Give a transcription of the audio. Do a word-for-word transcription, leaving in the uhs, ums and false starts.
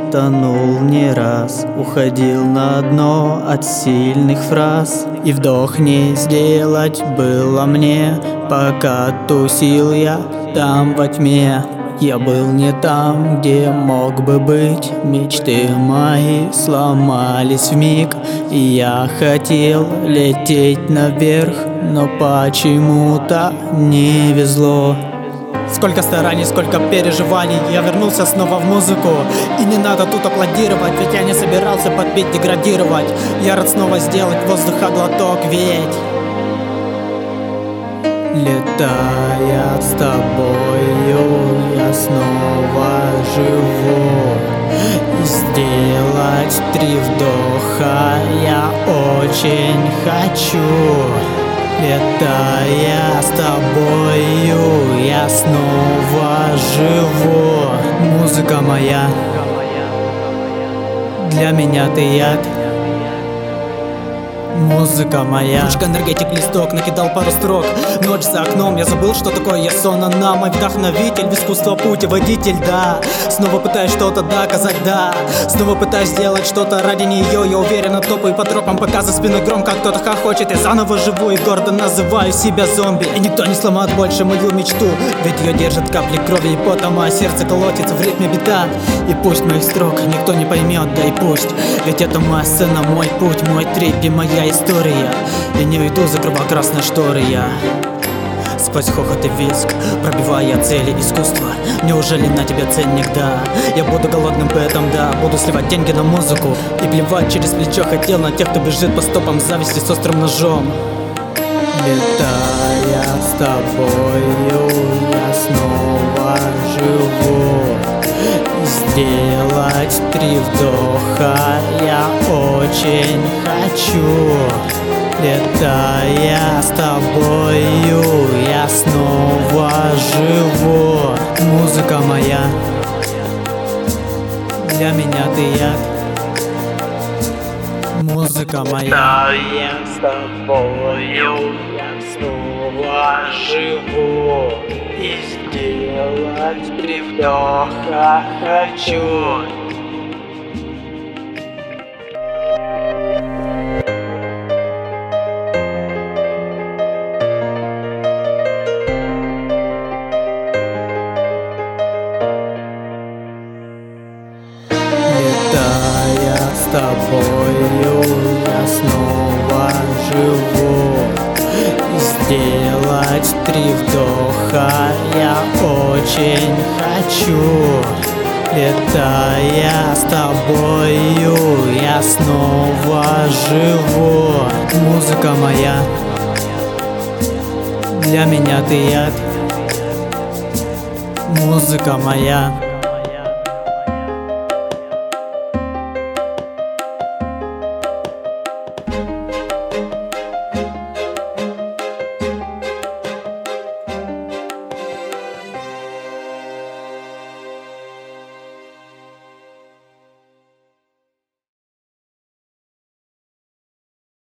тонул не раз, уходил на дно от сильных фраз. И вдох не сделать было мне, пока тусил я там во тьме. Я был не там, где мог бы быть. Мечты мои сломались вмиг, и я хотел лететь наверх, но почему-то не везло. Сколько стараний, сколько переживаний, я вернулся снова в музыку. И не надо тут аплодировать, ведь я не собирался под бит деградировать. Я рад снова сделать воздуха глоток, ведь летая с тобою, я снова живу. И сделать три вдоха я очень хочу. Летая с тобою, я снова живу. Музыка моя, для меня ты яд. Музыка моя. Ручка, энергетик, листок, накидал пару строк. Ночь за окном, я забыл, что такое я сон. Она мой вдохновитель, в искусство путеводитель, да. Снова пытаюсь что-то доказать, да. Снова пытаюсь сделать что-то ради нее. Я уверенно топаю по тропам, пока за спиной громко кто-то хохочет. Я заново живу и гордо называю себя зомби. И никто не сломает больше мою мечту, ведь ее держат капли крови и пота. Мое сердце колотится в ритме бита. И пусть моих строк никто не поймет, да и пусть. Ведь это моя сцена, мой путь, мой трип и моя история. Я не уйду, закрывая красные шторы я. Сквозь хохот и визг, пробивая цели искусства. Неужели на тебя ценник, да? Я буду голодным поэтом, да. Буду сливать деньги на музыку и плевать через плечо. Хотел на тех, кто бежит по стопам зависти с острым ножом. Летая с тобою, я снова живу. Сделать три вдоха я очень хочу. Летая с тобою, я снова живу. Музыка моя, для меня ты яд. Музыка моя. Летая с тобою, я снова живу. И сделать три вдоха хочу. Летая с тобою, я снова живу. Сделать три вдоха я очень хочу. Летая с тобою, я снова живу. Музыка моя, для меня ты яд. Музыка моя.